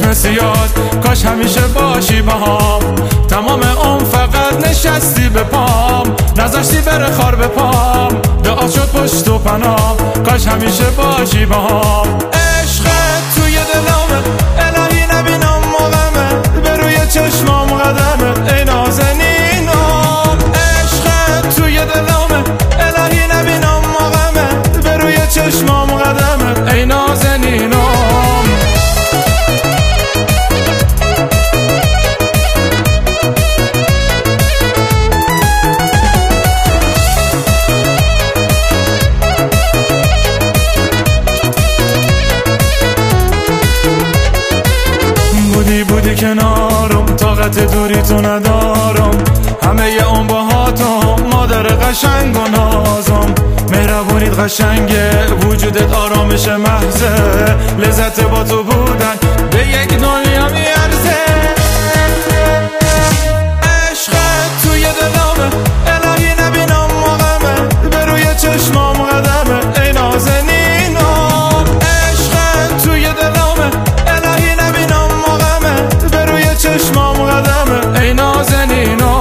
چشم سیاد، کاش همیشه باشی باهام. تمام عمر فقط نشستی به پام، نذاشتی بره خار به پام. دعا شد پشت و پناه، کاش همیشه باشی باهام. عشقت توی دلامه، الهی نبینم موقعمه، به روی چشمام قدمه ای نازنینم. عشقت توی دلامه، الهی نبینم موقعمه، به روی چشمام قدمه ای نازنینم. بودی کنارم، طاقت دوری تو ندارم. همه ی اون باهاتم، مادر قشنگ و نازم. مهربونیت قشنگه، وجودت آرامش محضه. لذت با تو بودن به یک دنیا میارزه. عشقت توی دلامه، الهی نبینم موقعمه، به روی چشمام قدمه ای نازنینم. عشقت توی دلامه، الهی نبینم موقعمه، به روی چشمام قدمه ای نازنینم.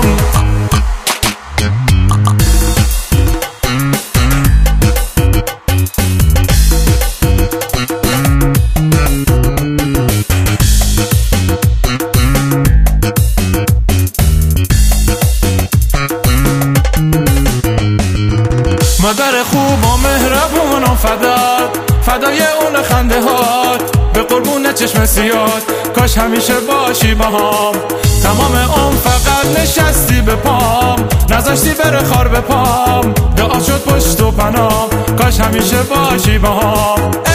مادر خوب و مهربون و فدای اون خنده هات، به قربون چشم سیاد، کاش همیشه باشی باهام. تمام عمر فقط نشستی به پام، نذاشتی بره خار به پام. دعا شد پشت و پناه، کاش همیشه باشی باهام.